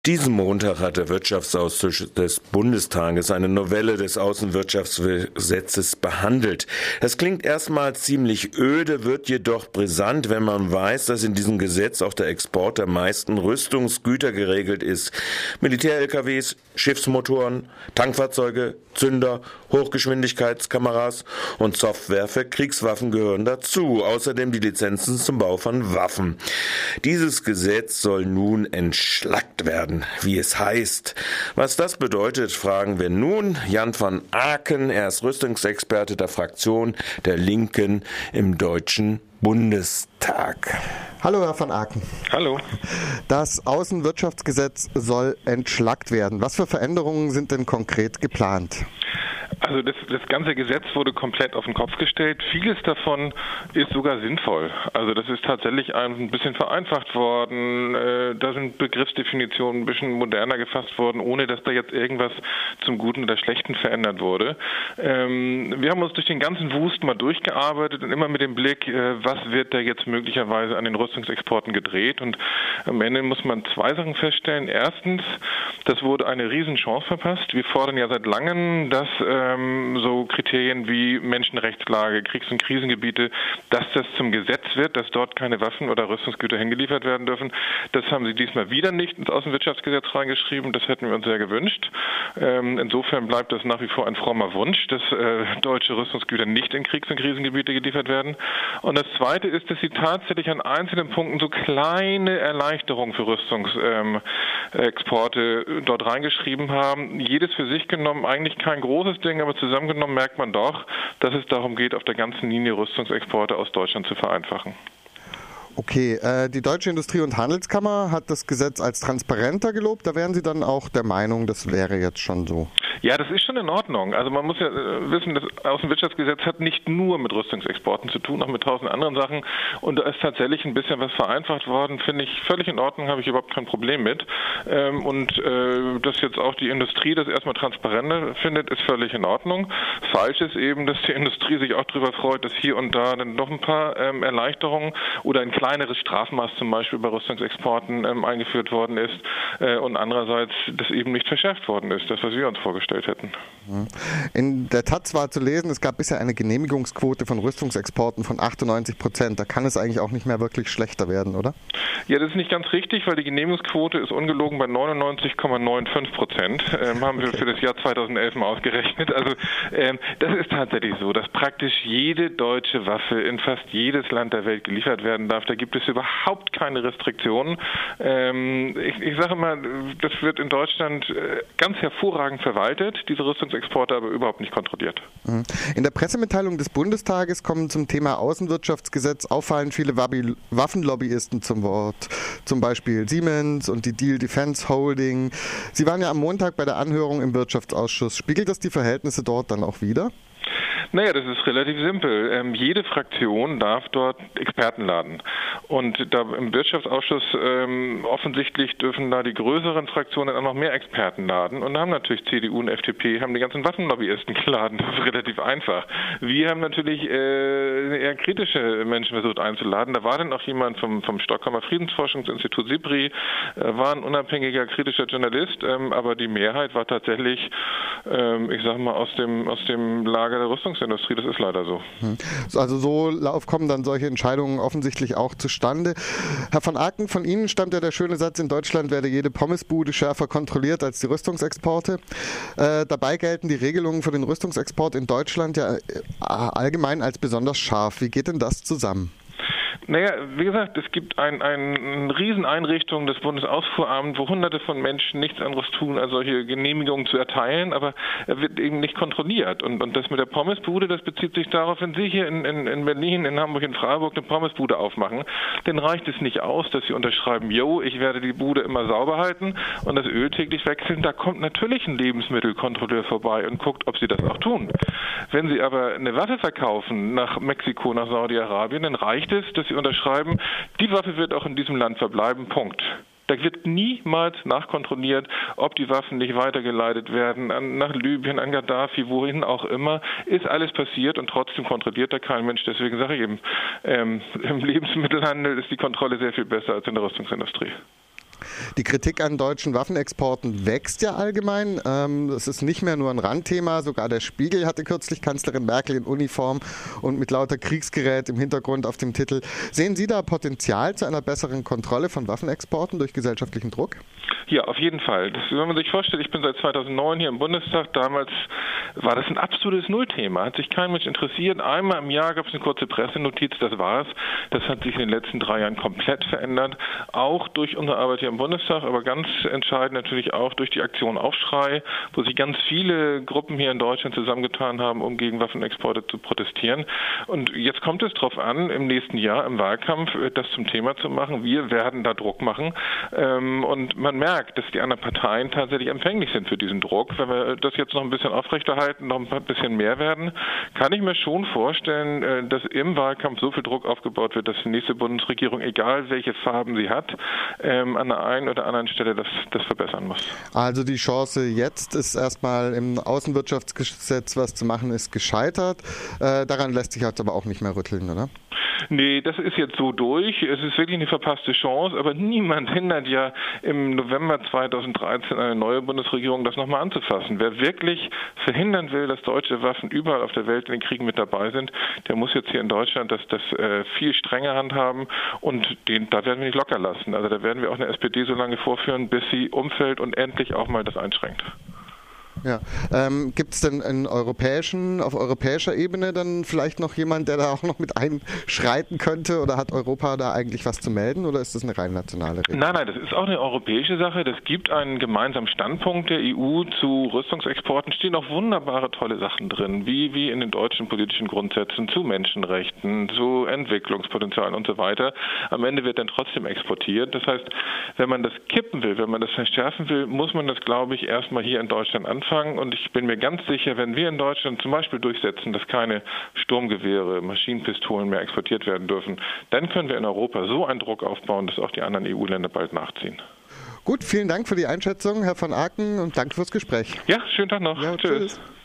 Diesen Montag hat der Wirtschaftsausschuss des Bundestages eine Novelle des Außenwirtschaftsgesetzes behandelt. Das klingt erstmal ziemlich öde, wird jedoch brisant, wenn man weiß, dass in diesem Gesetz auch der Export der meisten Rüstungsgüter geregelt ist. Militär-LKWs, Schiffsmotoren, Tankfahrzeuge, Zünder, Hochgeschwindigkeitskameras und Software für Kriegswaffen gehören dazu. Außerdem die Lizenzen zum Bau von Waffen. Dieses Gesetz soll nun entschlackt werden, wie es heißt. Was das bedeutet, fragen wir nun Jan van Aken. Er ist Rüstungsexperte der Fraktion der Linken im Deutschen Bundestag. Hallo, Herr van Aken. Hallo. Das Außenwirtschaftsgesetz soll entschlackt werden. Was für Veränderungen sind denn konkret geplant? Also das ganze Gesetz wurde komplett auf den Kopf gestellt. Vieles davon ist sogar sinnvoll. Also das ist tatsächlich ein bisschen vereinfacht worden. Da sind Begriffsdefinitionen ein bisschen moderner gefasst worden, ohne dass da jetzt irgendwas zum Guten oder Schlechten verändert wurde. Wir haben uns durch den ganzen Wust mal durchgearbeitet und immer mit dem Blick, was wird da jetzt möglicherweise an den Rüstungsexporten gedreht. Und am Ende muss man zwei Sachen feststellen. Erstens, das wurde eine Riesenchance verpasst. Wir fordern ja seit langem, dass so Kriterien wie Menschenrechtslage, Kriegs- und Krisengebiete, dass das zum Gesetz wird, dass dort keine Waffen oder Rüstungsgüter hingeliefert werden dürfen. Das haben sie diesmal wieder nicht ins Außenwirtschaftsgesetz reingeschrieben. Das hätten wir uns sehr gewünscht. Insofern bleibt das nach wie vor ein frommer Wunsch, dass deutsche Rüstungsgüter nicht in Kriegs- und Krisengebiete geliefert werden. Und das Zweite ist, dass sie tatsächlich an einzelnen Punkten so kleine Erleichterungen für Rüstungsexporte dort reingeschrieben haben. Jedes für sich genommen eigentlich kein großes Ding, aber zusammengenommen merkt man doch, dass es darum geht, auf der ganzen Linie Rüstungsexporte aus Deutschland zu vereinfachen. Okay, die Deutsche Industrie- und Handelskammer hat das Gesetz als transparenter gelobt. Da wären Sie dann auch der Meinung, das wäre jetzt schon so? Ja, das ist schon in Ordnung. Also man muss ja wissen, das Außenwirtschaftsgesetz hat nicht nur mit Rüstungsexporten zu tun, auch mit 1000 anderen Sachen. Und da ist tatsächlich ein bisschen was vereinfacht worden, finde ich völlig in Ordnung, habe ich überhaupt kein Problem mit. Dass jetzt auch die Industrie das erstmal transparenter findet, ist völlig in Ordnung. Falsch ist eben, dass die Industrie sich auch darüber freut, dass hier und da dann noch ein paar Erleichterungen oder ein kleineres Strafmaß zum Beispiel bei Rüstungsexporten eingeführt worden ist und andererseits das eben nicht verschärft worden ist, das, was wir uns vorgestellt hätten. In der Taz war zu lesen, es gab bisher eine Genehmigungsquote von Rüstungsexporten von 98%. Da kann es eigentlich auch nicht mehr wirklich schlechter werden, oder? Ja, das ist nicht ganz richtig, weil die Genehmigungsquote ist ungelogen bei 99,95%. Haben wir für das Jahr 2011 mal ausgerechnet. Also das ist tatsächlich so, dass praktisch jede deutsche Waffe in fast jedes Land der Welt geliefert werden darf. Da gibt es überhaupt keine Restriktionen. Ich sage mal, das wird in Deutschland ganz hervorragend verwaltet, diese Rüstungsexporte aber überhaupt nicht kontrolliert. In der Pressemitteilung des Bundestages kommen zum Thema Außenwirtschaftsgesetz auffallend viele Waffenlobbyisten zum Wort. Zum Beispiel Siemens und die Diehl Defense Holding. Sie waren ja am Montag bei der Anhörung im Wirtschaftsausschuss. Spiegelt das die Verhältnisse dort dann auch wider? Naja, das ist relativ simpel. Jede Fraktion darf dort Experten laden. Und da im Wirtschaftsausschuss offensichtlich dürfen da die größeren Fraktionen auch noch mehr Experten laden. Und da haben natürlich CDU und FDP haben die ganzen Waffenlobbyisten geladen. Das ist relativ einfach. Wir haben natürlich eher kritische Menschen versucht einzuladen. Da war dann auch jemand vom Stockholmer Friedensforschungsinstitut SIPRI, war ein unabhängiger, kritischer Journalist. Aber die Mehrheit war tatsächlich, ich sag mal, aus dem Lager der Rüstungsindustrie. Das ist leider so. Also so kommen dann solche Entscheidungen offensichtlich auch zustande. Herr van Aken, von Ihnen stammt ja der schöne Satz, in Deutschland werde jede Pommesbude schärfer kontrolliert als die Rüstungsexporte. Dabei gelten die Regelungen für den Rüstungsexport in Deutschland ja allgemein als besonders scharf. Wie geht denn das zusammen? Naja, wie gesagt, es gibt eine Rieseneinrichtung des Bundesausfuhramts, wo Hunderte von Menschen nichts anderes tun, als solche Genehmigungen zu erteilen, aber er wird eben nicht kontrolliert. Und das mit der Pommesbude, das bezieht sich darauf, wenn Sie hier in Berlin, in Hamburg, in Freiburg eine Pommesbude aufmachen, dann reicht es nicht aus, dass Sie unterschreiben, ich werde die Bude immer sauber halten und das Öl täglich wechseln. Da kommt natürlich ein Lebensmittelkontrolleur vorbei und guckt, ob Sie das auch tun. Wenn Sie aber eine Waffe verkaufen nach Mexiko, nach Saudi-Arabien, dann reicht es, dass Sie unterschreiben, die Waffe wird auch in diesem Land verbleiben, Punkt. Da wird niemals nachkontrolliert, ob die Waffen nicht weitergeleitet werden nach Libyen, an Gaddafi, wohin auch immer. Ist alles passiert und trotzdem kontrolliert da kein Mensch. Deswegen sage ich eben, im Lebensmittelhandel ist die Kontrolle sehr viel besser als in der Rüstungsindustrie. Die Kritik an deutschen Waffenexporten wächst ja allgemein. Es ist nicht mehr nur ein Randthema. Sogar der Spiegel hatte kürzlich Kanzlerin Merkel in Uniform und mit lauter Kriegsgerät im Hintergrund auf dem Titel. Sehen Sie da Potenzial zu einer besseren Kontrolle von Waffenexporten durch gesellschaftlichen Druck? Ja, auf jeden Fall. Wenn man sich vorstellt, ich bin seit 2009 hier im Bundestag. Damals war das ein absolutes Nullthema. Hat sich kein Mensch interessiert. Einmal im Jahr gab es eine kurze Pressenotiz, das war's. Das hat sich in den letzten 3 Jahren komplett verändert. Auch durch unsere Arbeit hier im Bundestag, aber ganz entscheidend natürlich auch durch die Aktion Aufschrei, wo sich ganz viele Gruppen hier in Deutschland zusammengetan haben, um gegen Waffenexporte zu protestieren. Und jetzt kommt es darauf an, im nächsten Jahr im Wahlkampf das zum Thema zu machen. Wir werden da Druck machen. Und man merkt, dass die anderen Parteien tatsächlich empfänglich sind für diesen Druck. Wenn wir das jetzt noch ein bisschen aufrechterhalten, noch ein bisschen mehr werden, kann ich mir schon vorstellen, dass im Wahlkampf so viel Druck aufgebaut wird, dass die nächste Bundesregierung, egal welche Farben sie hat, an der einen oder anderen Stelle das verbessern muss. Also die Chance jetzt ist erstmal im Außenwirtschaftsgesetz was zu machen, ist gescheitert. Daran lässt sich jetzt aber auch nicht mehr rütteln, oder? Nee, das ist jetzt so durch. Es ist wirklich eine verpasste Chance, aber niemand hindert ja im November 2013 eine neue Bundesregierung, das nochmal anzufassen. Wer wirklich verhindern will, dass deutsche Waffen überall auf der Welt in den Kriegen mit dabei sind, der muss jetzt hier in Deutschland das viel strenger handhaben und da werden wir nicht locker lassen. Also da werden wir auch eine SPD so lange vorführen, bis sie umfällt und endlich auch mal das einschränkt. Ja. Gibt es denn auf europäischer Ebene dann vielleicht noch jemand, der da auch noch mit einschreiten könnte, oder hat Europa da eigentlich was zu melden, oder ist das eine rein nationale Regel? Nein, das ist auch eine europäische Sache. Es gibt einen gemeinsamen Standpunkt der EU zu Rüstungsexporten, stehen auch wunderbare, tolle Sachen drin, wie in den deutschen politischen Grundsätzen zu Menschenrechten, zu Entwicklungspotenzialen und so weiter. Am Ende wird dann trotzdem exportiert. Das heißt, wenn man das kippen will, wenn man das verschärfen will, muss man das, glaube ich, erstmal hier in Deutschland anfangen. Und ich bin mir ganz sicher, wenn wir in Deutschland zum Beispiel durchsetzen, dass keine Sturmgewehre, Maschinenpistolen mehr exportiert werden dürfen, dann können wir in Europa so einen Druck aufbauen, dass auch die anderen EU-Länder bald nachziehen. Gut, vielen Dank für die Einschätzung, Herr von Aken, und danke fürs Gespräch. Ja, schönen Tag noch. Ja, tschüss.